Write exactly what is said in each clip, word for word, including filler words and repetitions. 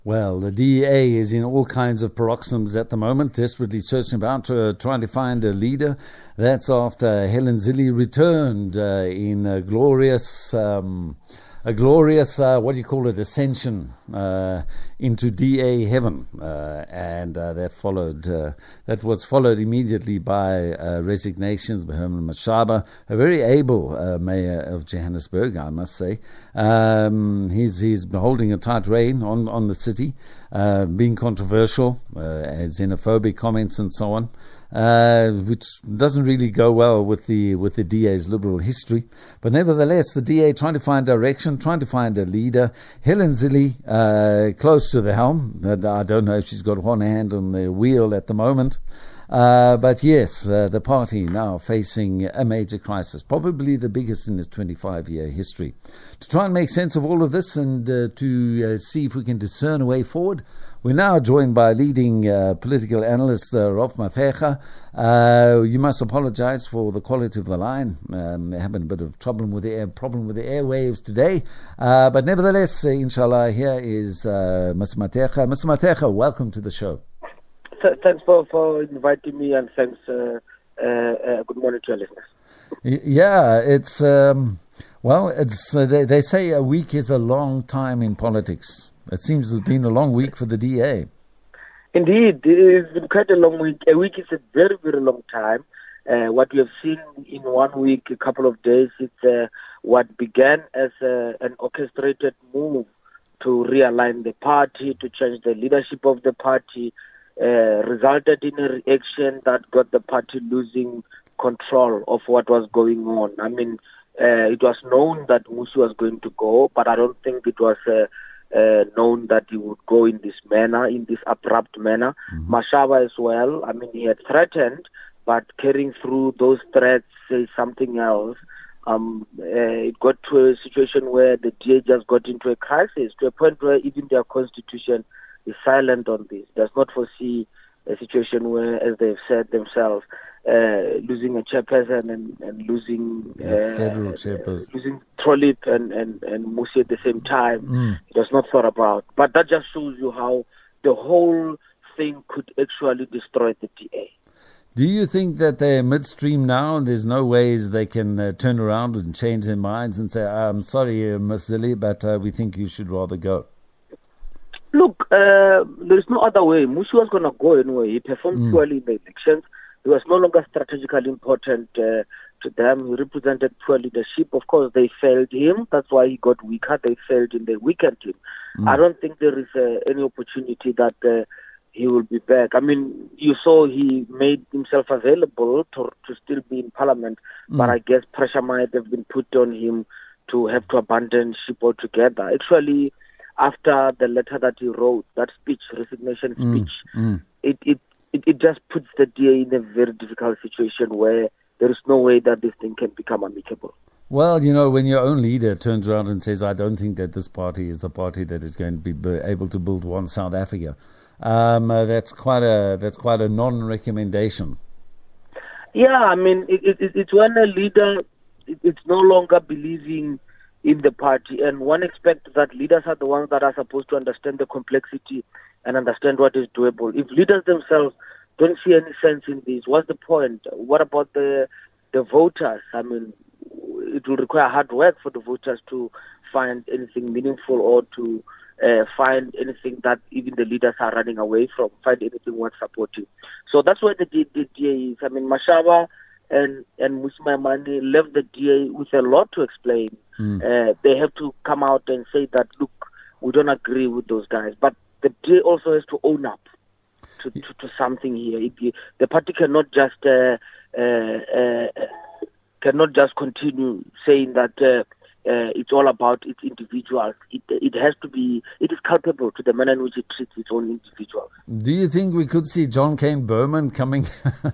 Well, the D A is in all kinds of paroxysms at the moment, desperately searching about, uh, trying to find a leader. That's after Helen Zille returned uh, in a glorious, um, a glorious, uh, what do you call it, ascension uh, into D A heaven, uh, and uh, that followed. Uh, that was followed immediately by uh, resignations by Herman Mashaba, a very able uh, mayor of Johannesburg, I must say. Um, he's he's holding a tight rein on on the city, uh, being controversial, uh, xenophobic comments and so on. Uh, which doesn't really go well with the with the D A's liberal history. But nevertheless, the D A trying to find direction, trying to find a leader. Helen Zille, uh, close to the helm. I don't know if she's got one hand on the wheel at the moment. Uh, but yes, uh, the party now facing a major crisis, probably the biggest in its twenty-five-year history. To try and make sense of all of this and uh, to uh, see if we can discern a way forward, we're now joined by leading uh, political analyst uh, Rolf Mathega. Uh, you must apologize for the quality of the line. Um, they're having a bit of trouble with the air, problem with the airwaves today. Uh, but nevertheless, uh, inshallah, here is uh, Mister Mathega. Mister Mathega, welcome to the show. Thanks for, for inviting me, and thanks. Uh, uh, uh, good morning to your listeners. Yeah, it's um, well, it's uh, they, they say a week is a long time in politics. It seems to have been a long week for the D A. Indeed, it's been quite a long week. A week is a very, very long time. Uh, what we have seen in one week, a couple of days, it's uh, what began as uh, an orchestrated move to realign the party, to change the leadership of the party. Uh, resulted in a reaction that got the party losing control of what was going on. I mean, uh, it was known that Musi was going to go, but I don't think it was uh, uh, known that he would go in this manner, in this abrupt manner. Mm-hmm. Mashaba as well. I mean, he had threatened, but carrying through those threats, say something else. Um, uh, it got to a situation where the D A just got into a crisis, to a point where even their constitution is silent on this, does not foresee a situation where, as they've said themselves, uh, losing a chairperson and, and losing uh, federal chairperson, uh, losing Trolip and, and, and Musi at the same time, mm. it was not thought about. But that just shows you how the whole thing could actually destroy the D A. Do you think that they're midstream now and there's no ways they can uh, turn around and change their minds and say, I'm sorry, uh, Miz Zille, but uh, we think you should rather go? Look, uh, there is no other way. Musi was going to go anyway. He performed mm. poorly in the elections. He was no longer strategically important uh, to them. He represented poor leadership. Of course, they failed him. That's why he got weaker. They failed in the weekend team. Mm. I don't think there is uh, any opportunity that uh, he will be back. I mean, you saw he made himself available to, to still be in parliament, mm. but I guess pressure might have been put on him to have to abandon ship altogether. Actually, after the letter that he wrote, that speech, resignation speech, mm, mm. It, it, it, it just puts the D A in a very difficult situation where there is no way that this thing can become amicable. Well, you know, when your own leader turns around and says, I don't think that this party is the party that is going to be able to build one South Africa, um, uh, that's quite a that's quite a non-recommendation. Yeah, I mean, it, it, it's when a leader it, it's no longer believing in the party, and one expects that leaders are the ones that are supposed to understand the complexity and understand what is doable. If leaders themselves don't see any sense in this, what's the point? What about the the voters? I mean, it will require hard work for the voters to find anything meaningful or to uh, find anything that even the leaders are running away from, find anything worth supporting. So that's where the, the, the D A is. I mean, Mashaba and, and Musi Maimane left the D A with a lot to explain. Mm. Uh, they have to come out and say that, look, we don't agree with those guys. But the D A also has to own up to, to, to something here. It, the party cannot just uh, uh, uh, cannot just continue saying that uh, uh, it's all about its individuals. It, it has to be, it is culpable to the manner in which it treats its own individuals. Do you think we could see John Kane Berman coming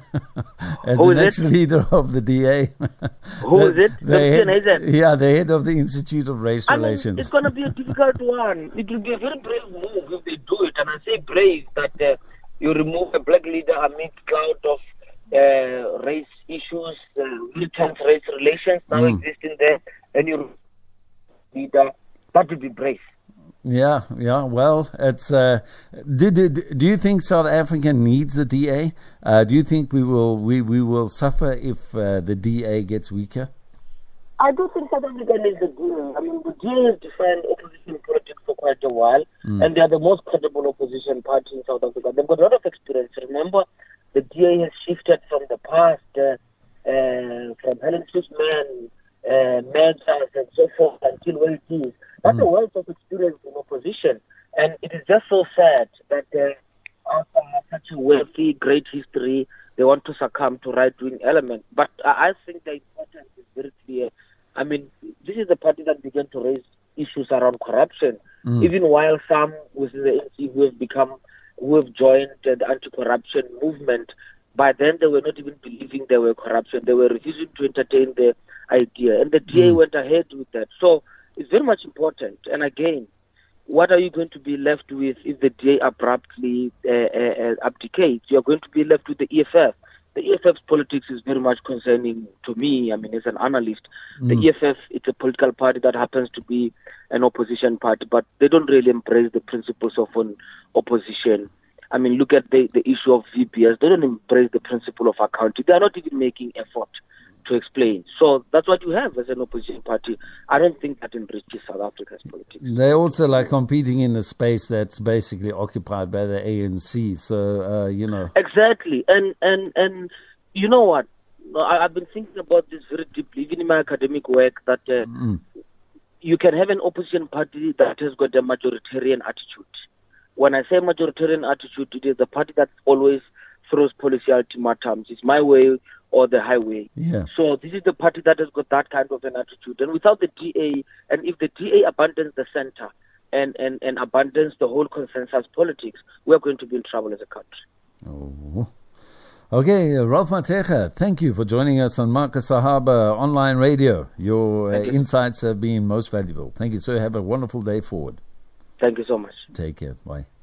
as Who the next it? leader of the D A? Who the, is it? The head, Hazen. yeah, the head of the Institute of Race I Relations. Mean, it's going to be a difficult one. It will be a very brave move if they do it. And I say brave that uh, you remove a black leader amid cloud of uh, race issues, uh, militant race relations now mm. existing there, and you leader. That would be brave. Yeah, yeah. Well, it's. Uh, do, do, do you think South Africa needs the D A? Uh, do you think we will we, we will suffer if uh, the D A gets weaker? I do think South Africa needs the D A. I mean, the D A has defined opposition politics for quite a while, mm. and they are the most credible opposition party in South Africa. They've got a lot of experience. Remember, the D A has shifted from the past, uh, uh, from Helen Suzman, uh, Mentas, and so forth, until where it is. That's mm. a wealth of experience in opposition, and it is just so sad that uh, after such a wealthy, great history, they want to succumb to right-wing elements. But I, I think the importance is very clear. I mean, this is the party that began to raise issues around corruption, mm. even while some within the A N C who have become, who have joined uh, the anti-corruption movement, by then they were not even believing there were corruption. They were refusing to entertain the idea. And the D A mm. went ahead with that. So it's very much important. And again, what are you going to be left with if the D A abruptly uh, uh, abdicates? You're going to be left with the E F F. The E F F's politics is very much concerning to me. I mean, as an analyst, mm. the E F F, it's a political party that happens to be an opposition party, but they don't really embrace the principles of an opposition. I mean, look at the, the issue of V P S. They don't embrace the principle of accounting. They are not even making effort to explain. So that's what you have as an opposition party. I don't think that enriches South Africa's politics. They're also like competing in a space that's basically occupied by the A N C. So, uh, you know. Exactly. And, and, and you know what? I, I've been thinking about this very deeply, even in my academic work, that uh, mm. you can have an opposition party that has got a majoritarian attitude. When I say majoritarian attitude, it is the party that always throws policy ultimatums. It's my way or the highway. Yeah. So this is the party that has got that kind of an attitude. And without the D A, and if the D A abandons the center and, and, and abandons the whole consensus politics, we're going to be in trouble as a country. Oh. Okay, uh, Ralph Matejka, thank you for joining us on Marcus Sahaba Online Radio. Your uh, insights have been most valuable. Thank you, sir. Have a wonderful day forward. Thank you so much. Take care. Bye.